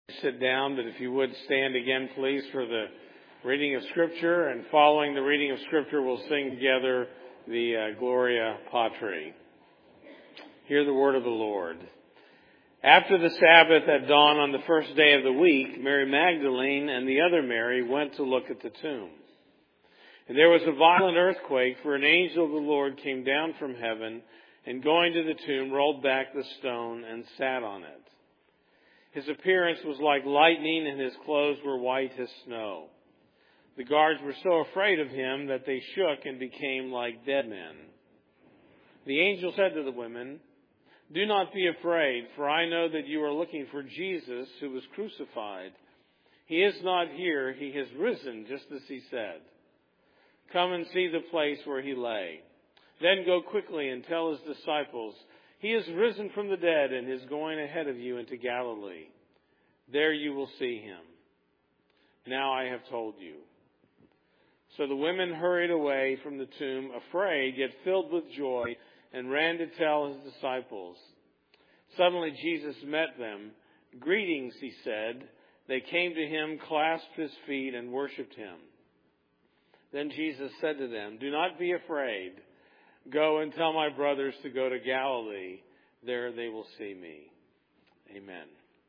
sit down, but if you would stand again, please, for the reading of Scripture. And following the reading of Scripture, we'll sing together the Gloria Patri. Hear the word of the Lord. After the Sabbath at dawn on the first day of the week, Mary Magdalene and the other Mary went to look at the tomb. And there was a violent earthquake, for an angel of the Lord came down from heaven, and going to the tomb, rolled back the stone and sat on it. His appearance was like lightning, and his clothes were white as snow. The guards were so afraid of him that they shook and became like dead men. The angel said to the women, "Do not be afraid, for I know that you are looking for Jesus who was crucified. He is not here, he has risen, just as he said. Come and see the place where he lay. Then go quickly and tell his disciples, he is risen from the dead and is going ahead of you into Galilee. There you will see him. Now I have told you." So the women hurried away from the tomb, afraid, yet filled with joy, and ran to tell his disciples. Suddenly Jesus met them. "Greetings," he said. They came to him, clasped his feet, and worshipped him. Then Jesus said to them, "Do not be afraid. Go and tell my brothers to go to Galilee. There they will see me." Amen.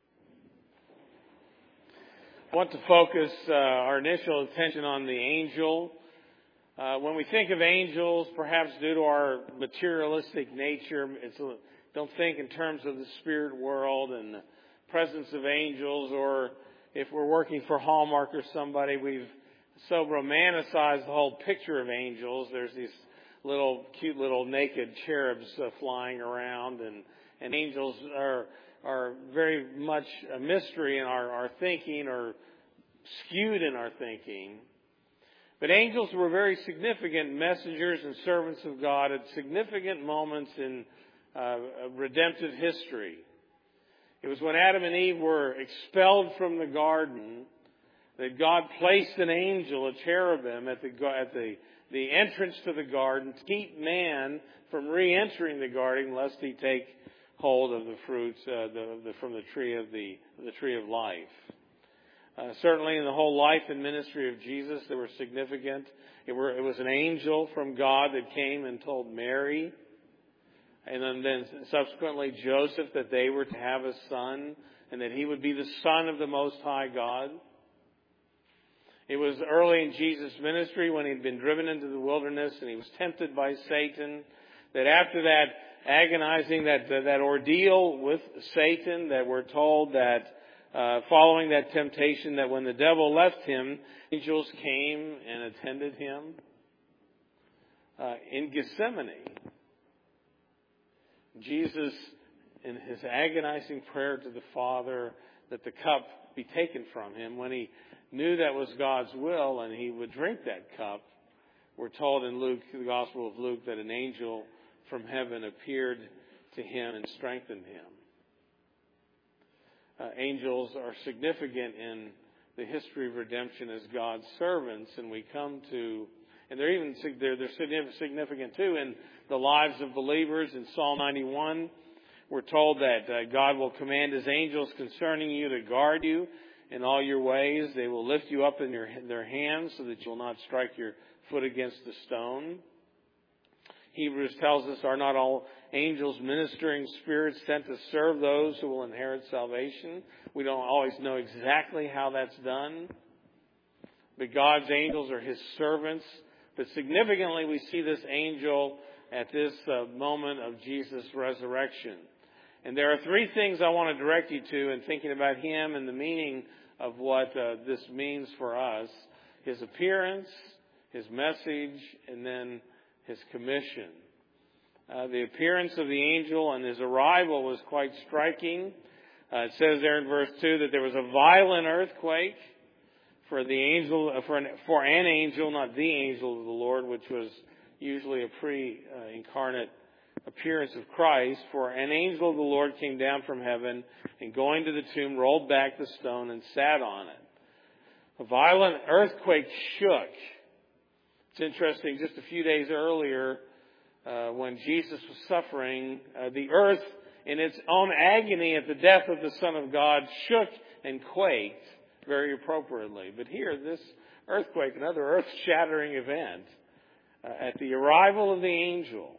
I want to focus our initial attention on the angel. When we think of angels, perhaps due to our materialistic nature, don't think in terms of the spirit world and the presence of angels, or if we're working for Hallmark or somebody, we've so romanticized the whole picture of angels. There's these cute little naked cherubs flying around, and angels are very much a mystery in our thinking, or skewed in our thinking. But angels were very significant messengers and servants of God at significant moments in redemptive history. It was when Adam and Eve were expelled from the garden that God placed an angel, a cherubim, at the entrance to the garden to keep man from re-entering the garden, lest he take hold of the fruits from the tree of life. Certainly, in the whole life and ministry of Jesus, they were significant. It was an angel from God that came and told Mary, and then subsequently Joseph, that they were to have a son, and that he would be the Son of the Most High God. It was early in Jesus' ministry, when he'd been driven into the wilderness and he was tempted by Satan, that after that agonizing, that ordeal with Satan, that we're told that following that temptation, that when the devil left him, angels came and attended him. In Gethsemane, Jesus, in his agonizing prayer to the Father that the cup be taken from him, when he knew that was God's will and he would drink that cup, we're told in Luke, the Gospel of Luke, that an angel from heaven appeared to him and strengthened him. Angels are significant in the history of redemption as God's servants, and they're significant too in the lives of believers. In Psalm 91, we're told that God will command his angels concerning you to guard you in all your ways. They will lift you up in their hands so that you will not strike your foot against a stone. Hebrews tells us, are not all angels ministering spirits sent to serve those who will inherit salvation? We don't always know exactly how that's done, but God's angels are his servants. But significantly, we see this angel at this moment of Jesus' resurrection. And there are three things I want to direct you to in thinking about him and the meaning of what this means for us: his appearance, his message, and then his commission. The appearance of the angel and his arrival was quite striking. It says there in verse 2 that there was a violent earthquake for an angel, not the angel of the Lord, which was usually a pre-incarnate appearance of Christ. For an angel of the Lord came down from heaven, and going to the tomb, rolled back the stone and sat on it. A violent earthquake shook. It's interesting, just a few days earlier, when Jesus was suffering, the earth, in its own agony at the death of the Son of God, shook and quaked very appropriately. But here, this earthquake, another earth-shattering event, at the arrival of the angel.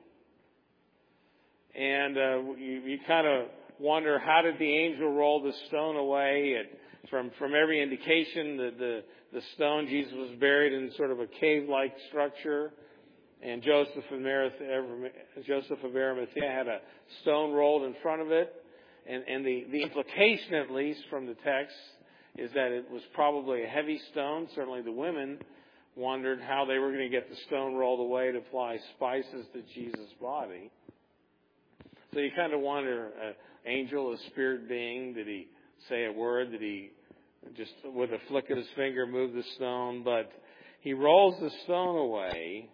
And you kind of wonder, how did the angel roll the stone away? From every indication, the stone, Jesus was buried in sort of a cave-like structure. And Joseph of Arimathea had a stone rolled in front of it. And the implication, at least from the text, is that it was probably a heavy stone. Certainly the women wondered how they were going to get the stone rolled away to apply spices to Jesus' body. So you kind of wonder, angel, a spirit being, did he say a word? Did he just with a flick of his finger move the stone? But he rolls the stone away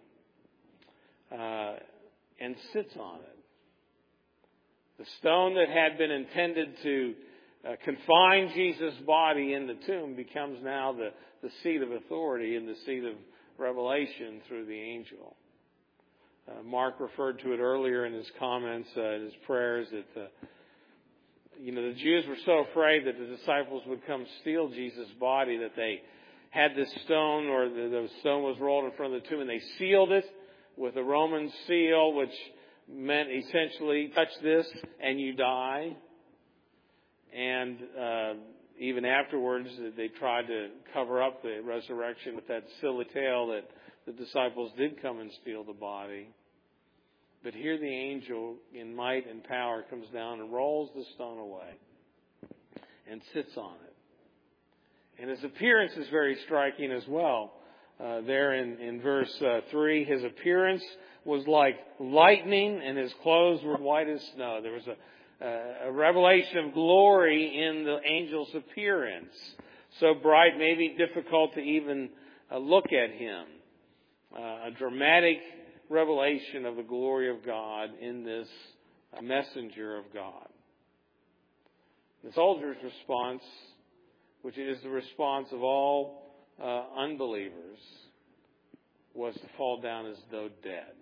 and sits on it. The stone that had been intended to confine Jesus' body in the tomb becomes now the seat of authority and the seat of revelation through the angel. Mark referred to it earlier in his comments, in his prayers, that the Jews were so afraid that the disciples would come steal Jesus' body that they had this stone, or the stone was rolled in front of the tomb, and they sealed it with a Roman seal, which meant essentially, touch this and you die. And even afterwards, they tried to cover up the resurrection with that silly tale that the disciples did come and steal the body. But here the angel, in might and power, comes down and rolls the stone away and sits on it. And his appearance is very striking as well. There in verse 3, his appearance was like lightning and his clothes were white as snow. There was a revelation of glory in the angel's appearance. So bright, maybe difficult to even look at him. A dramatic revelation of the glory of God in this messenger of God. The soldier's response, which is the response of all unbelievers, was to fall down as though dead.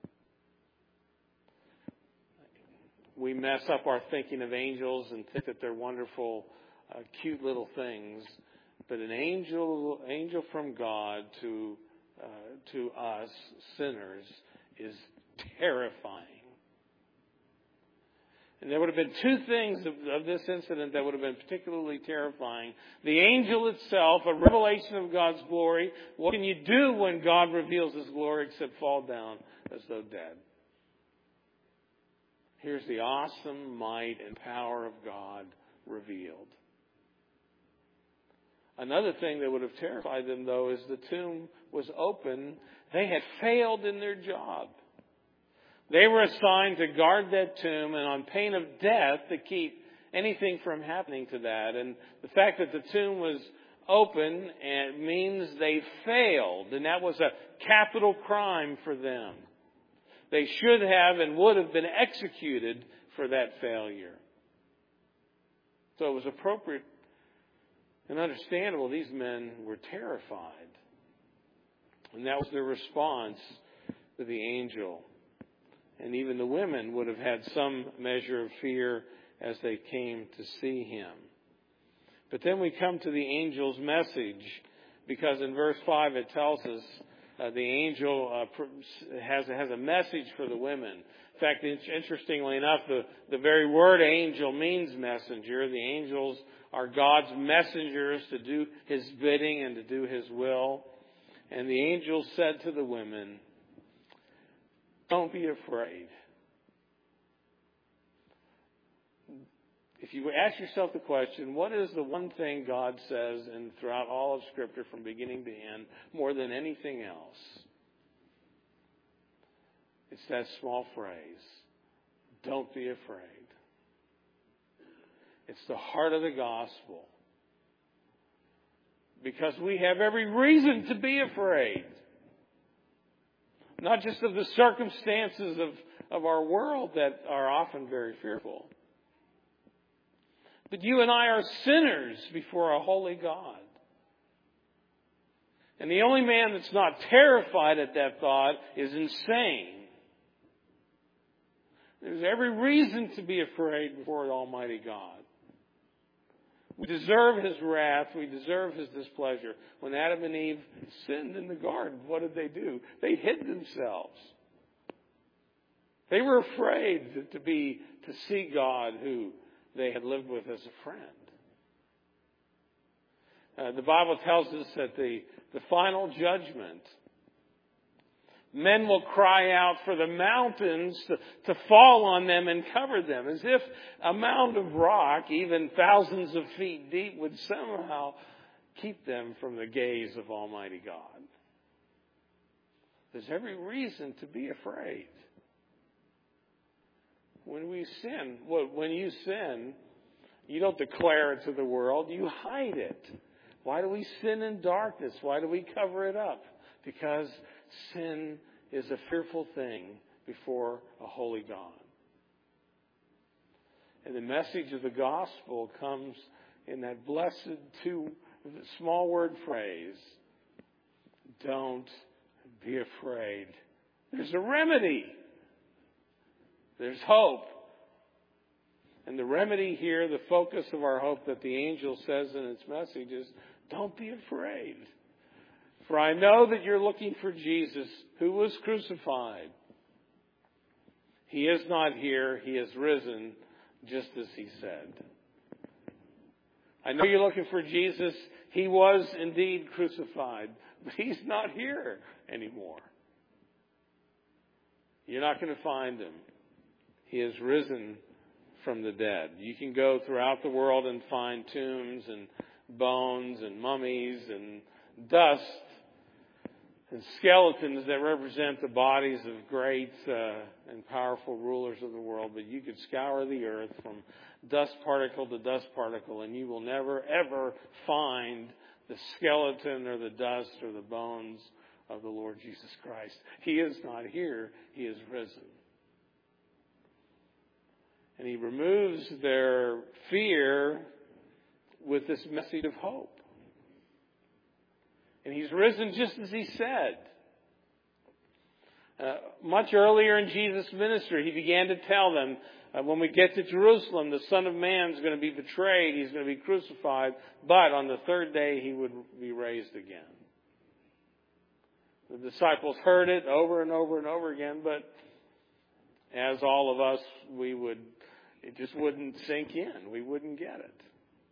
We mess up our thinking of angels and think that they're wonderful, cute little things. But an angel from God to us sinners is terrifying. And there would have been two things of this incident that would have been particularly terrifying. The angel itself, a revelation of God's glory. What can you do when God reveals His glory except fall down as though dead? Here's the awesome might and power of God revealed. Another thing that would have terrified them, though, is the tomb was open. They had failed in their job. They were assigned to guard that tomb and on pain of death to keep anything from happening to that. And the fact that the tomb was open means they failed. And that was a capital crime for them. They should have and would have been executed for that failure. So it was appropriate and understandable. These men were terrified. And that was their response to the angel. And even the women would have had some measure of fear as they came to see him. But then we come to the angel's message, because in verse 5 it tells us the angel has a message for the women. In fact, interestingly enough, the very word angel means messenger. The angels are God's messengers to do His bidding and to do His will. And the angel said to the women, "Don't be afraid." If you ask yourself the question, what is the one thing God says throughout all of Scripture from beginning to end more than anything else? It's that small phrase, "Don't be afraid." It's the heart of the gospel. Because we have every reason to be afraid. Not just of the circumstances of our world that are often very fearful. But you and I are sinners before a holy God. And the only man that's not terrified at that thought is insane. There's every reason to be afraid before Almighty God. We deserve His wrath. We deserve His displeasure. When Adam and Eve sinned in the garden, what did they do? They hid themselves. They were afraid to see God, who they had lived with as a friend. The Bible tells us that the final judgment, men will cry out for the mountains to fall on them and cover them, as if a mound of rock, even thousands of feet deep, would somehow keep them from the gaze of Almighty God. There's every reason to be afraid. When we sin, when you sin, you don't declare it to the world, you hide it. Why do we sin in darkness? Why do we cover it up? Because sin is a fearful thing before a holy God. And the message of the gospel comes in that blessed small word phrase, don't be afraid. There's a remedy. There's hope. And the remedy here, the focus of our hope that the angel says in its message is, don't be afraid. For I know that you're looking for Jesus, who was crucified. He is not here. He has risen, just as He said. I know you're looking for Jesus. He was indeed crucified, but He's not here anymore. You're not going to find Him. He has risen from the dead. You can go throughout the world and find tombs and bones and mummies and dust and skeletons that represent the bodies of great and powerful rulers of the world. But you could scour the earth from dust particle to dust particle, and you will never, ever find the skeleton or the dust or the bones of the Lord Jesus Christ. He is not here. He is risen. And He removes their fear with this message of hope. And He's risen just as He said. Much earlier in Jesus' ministry, He began to tell them, when we get to Jerusalem, the Son of Man is going to be betrayed, He's going to be crucified, but on the third day He would be raised again. The disciples heard it over and over and over again, but as all of us, it just wouldn't sink in. We wouldn't get it.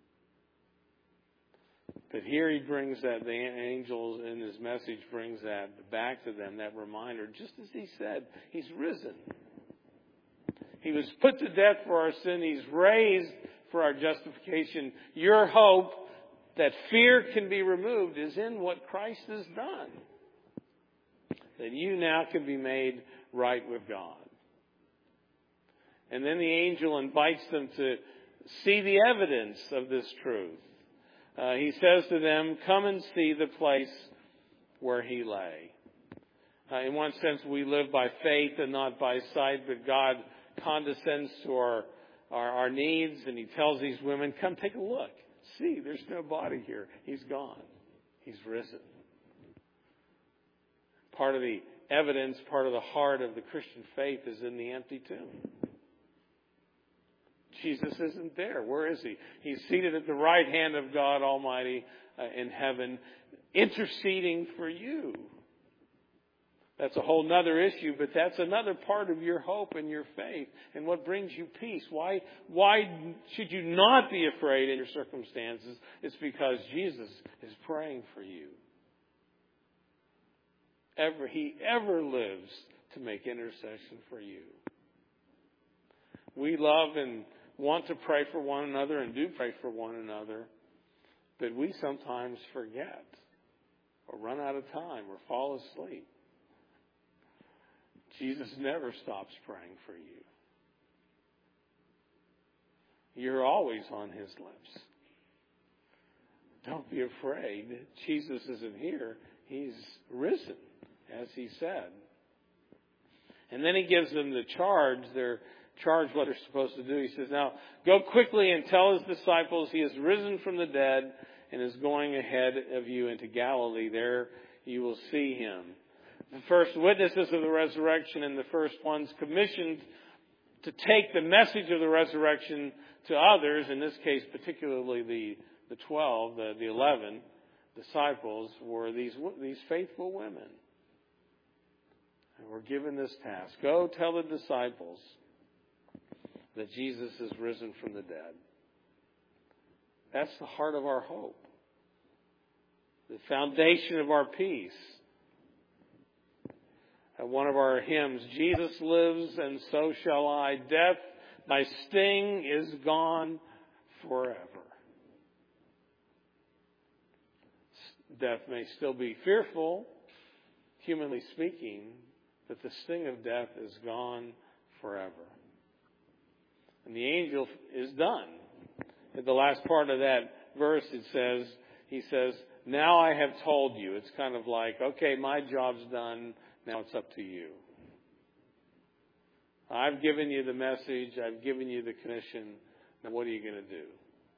But here He brings that, the angel in His message brings that back to them, that reminder, just as He said, He's risen. He was put to death for our sin. He's raised for our justification. Your hope that fear can be removed is in what Christ has done. That you now can be made right with God. And then the angel invites them to see the evidence of this truth. He says to them, come and see the place where He lay. In one sense, we live by faith and not by sight, but God condescends to our needs, and He tells these women, come take a look. See, there's no body here. He's gone. He's risen. Part of the evidence, part of the heart of the Christian faith is in the empty tomb. Jesus isn't there. Where is He? He's seated at the right hand of God Almighty in heaven, interceding for you. That's a whole other issue, but that's another part of your hope and your faith and what brings you peace. Why should you not be afraid in your circumstances? It's because Jesus is praying for you. He ever lives to make intercession for you. We love and want to pray for one another and do pray for one another, but we sometimes forget or run out of time or fall asleep. Jesus never stops praying for you. You're always on His lips. Don't be afraid. Jesus isn't here. He's risen, as He said. And then He gives them the charge. They're charged what they're supposed to do. He says, now go quickly and tell His disciples He has risen from the dead and is going ahead of you into Galilee. There you will see Him. The first witnesses of the resurrection and the first ones commissioned to take the message of the resurrection to others, in this case particularly the 12, the 11 disciples, were these faithful women. And we're given this task. Go tell the disciples that Jesus is risen from the dead. That's the heart of our hope. The foundation of our peace. One of our hymns, Jesus lives and so shall I. Death, thy sting is gone forever. Death may still be fearful, humanly speaking, but the sting of death is gone forever. And the angel is done. At the last part of that verse, he says, now I have told you. It's kind of like, okay, my job's done. Now it's up to you. I've given you the message. I've given you the commission. Now what are you going to do?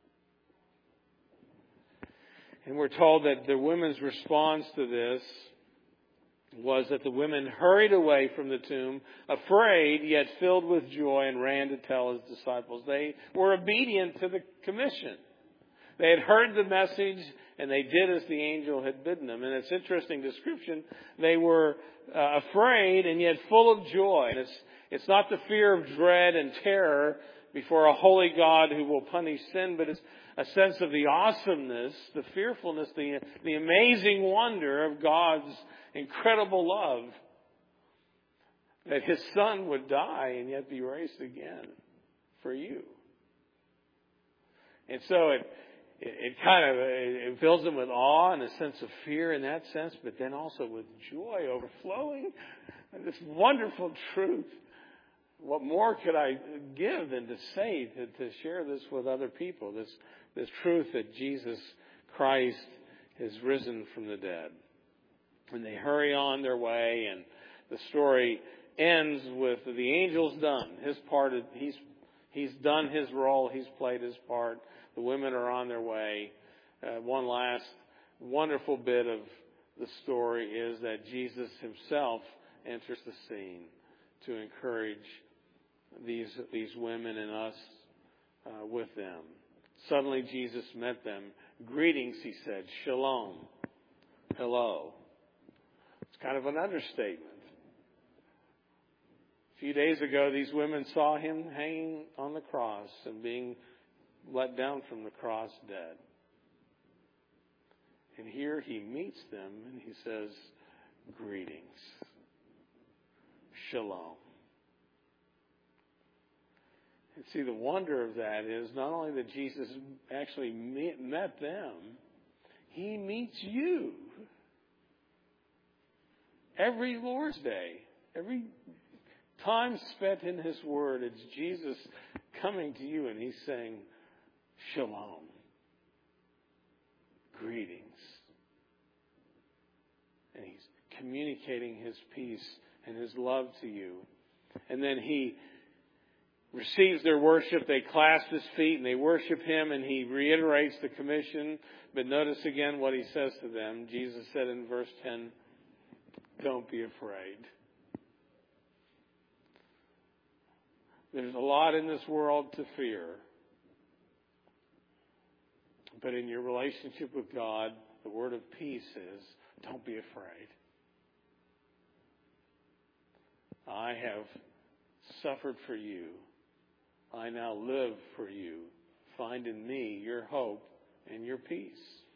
And we're told that the women's response to this was that the women hurried away from the tomb, afraid yet filled with joy, and ran to tell his disciples. They were obedient to the commission. They had heard the message, and they did as the angel had bidden them. And it's an interesting description. They were afraid and yet full of joy. And it's not the fear of dread and terror before a holy God who will punish sin, but it's a sense of the awesomeness, the fearfulness, the amazing wonder of God's incredible love. That His Son would die and yet be raised again for you. And so it fills them with awe and a sense of fear in that sense, but then also with joy overflowing. And this wonderful truth. What more could I give than to say, to share this with other people? This truth that Jesus Christ is risen from the dead. And they hurry on their way, and the story ends with the angel's done. His part, he's done his role. He's played his part. The women are on their way. One last wonderful bit of the story is that Jesus himself enters the scene to encourage these women and us with them. Suddenly Jesus met them. Greetings, he said. Shalom. Hello. It's kind of an understatement. A few days ago, these women saw him hanging on the cross and being let down from the cross dead. And here he meets them and he says, greetings. Shalom. And see, the wonder of that is not only that Jesus actually met them, he meets you. Every Lord's Day, every time spent in his word, it's Jesus coming to you and he's saying, Shalom. Greetings. And he's communicating his peace and his love to you. And then he receives their worship. They clasp his feet and they worship him, and he reiterates the commission. But notice again what he says to them. Jesus said in verse 10, don't be afraid. There's a lot in this world to fear. But in your relationship with God, the word of peace is, don't be afraid. I have suffered for you. I now live for you. Find in me your hope and your peace.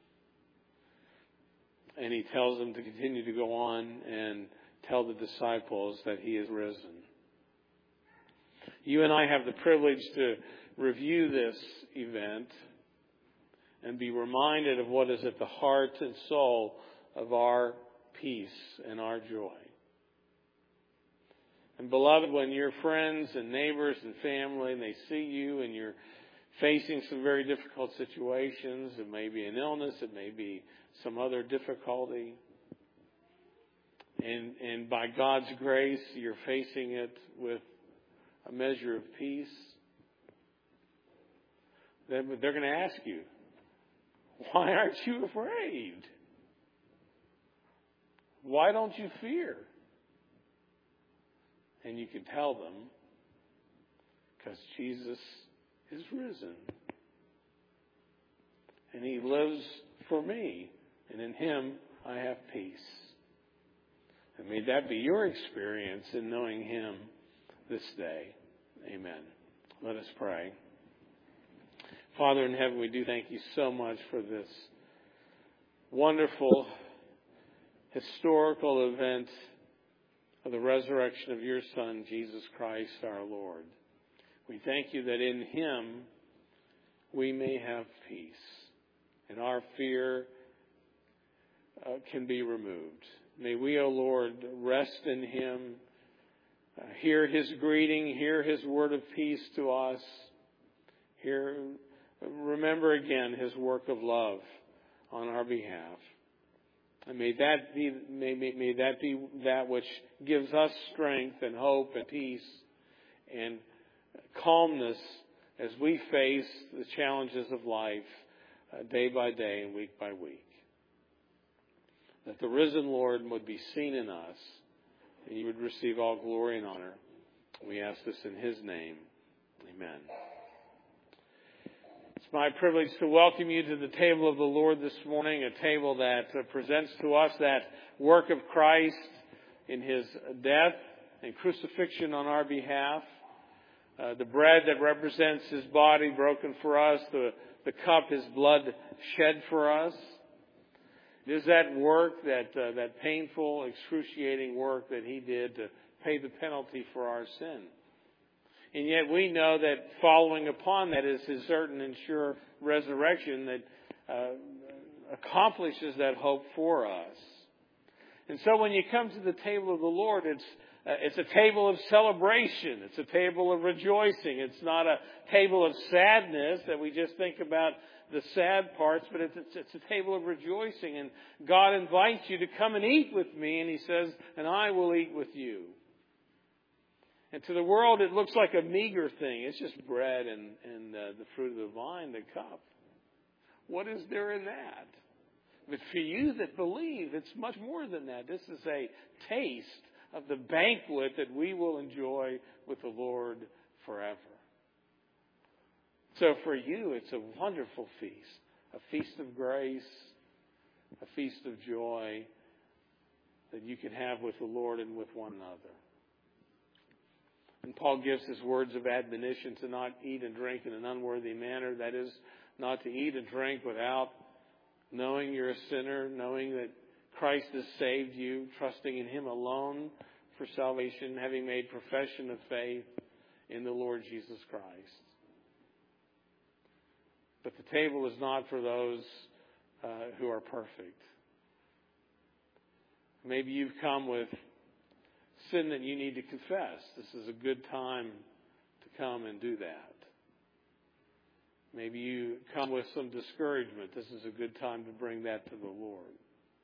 And he tells them to continue to go on and tell the disciples that he is risen. You and I have the privilege to review this event and be reminded of what is at the heart and soul of our peace and our joy. And beloved, when your friends and neighbors and family, and they see you and you're facing some very difficult situations, it may be an illness, it may be some other difficulty, and by God's grace, you're facing it with a measure of peace, then they're going to ask you, why aren't you afraid? Why don't you fear? And you can tell them, because Jesus is risen. And He lives for me. And in Him I have peace. And may that be your experience in knowing Him this day. Amen. Let us pray. Father in heaven, we do thank You so much for this wonderful historical event of the resurrection of Your Son, Jesus Christ our Lord. We thank You that in Him we may have peace and our fear can be removed. May we, O Lord, rest in Him, hear His greeting, hear His word of peace to us, remember again His work of love on our behalf. And may that be that which gives us strength and hope and peace and calmness as we face the challenges of life day by day and week by week. That the risen Lord would be seen in us and You would receive all glory and honor. We ask this in His name. Amen. It's my privilege to welcome you to the table of the Lord this morning, a table that presents to us that work of Christ in His death and crucifixion on our behalf. The bread that represents His body broken for us, the cup, His blood shed for us. It is that work, that painful, excruciating work that He did to pay the penalty for our sin. And yet we know that following upon that is His certain and sure resurrection that accomplishes that hope for us. And so when you come to the table of the Lord, it's a table of celebration. It's a table of rejoicing. It's not a table of sadness that we just think about the sad parts, but it's a table of rejoicing. And God invites you to come and eat with me, and He says, and I will eat with you. And to the world, it looks like a meager thing. It's just bread and the fruit of the vine, the cup. What is there in that? But for you that believe, it's much more than that. This is a taste of the banquet that we will enjoy with the Lord forever. So for you, it's a wonderful feast. A feast of grace, a feast of joy that you can have with the Lord and with one another. And Paul gives his words of admonition to not eat and drink in an unworthy manner. That is, not to eat and drink without knowing you're a sinner, knowing that Christ has saved you, trusting in Him alone for salvation, having made profession of faith in the Lord Jesus Christ. But the table is not for those who are perfect. Maybe you've come with sin that you need to confess. This is a good time to come and do that. Maybe you come with some discouragement. This is a good time to bring that to the Lord.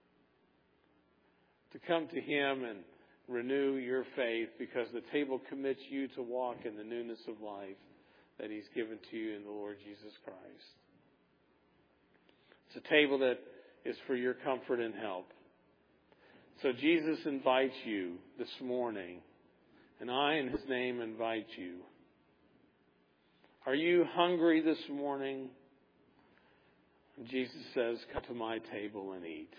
To come to Him and renew your faith, because the table commits you to walk in the newness of life that He's given to you in the Lord Jesus Christ. It's a table that is for your comfort and help. So Jesus invites you this morning, and I in His name invite you. Are you hungry this morning? Jesus says, come to my table and eat.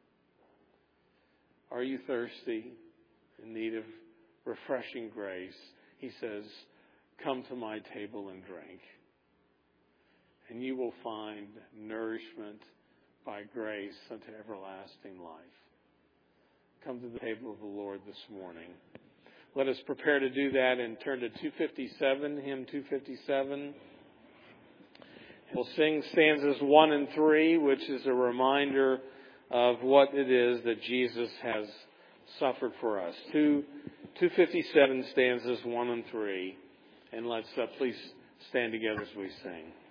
Are you thirsty, in need of refreshing grace? He says, come to my table and drink. And you will find nourishment by grace unto everlasting life. Come to the table of the Lord this morning. Let us prepare to do that and turn to 257, hymn 257. We'll sing stanzas 1 and 3, which is a reminder of what it is that Jesus has suffered for us. 257 stanzas 1 and 3. And let's please stand together as we sing.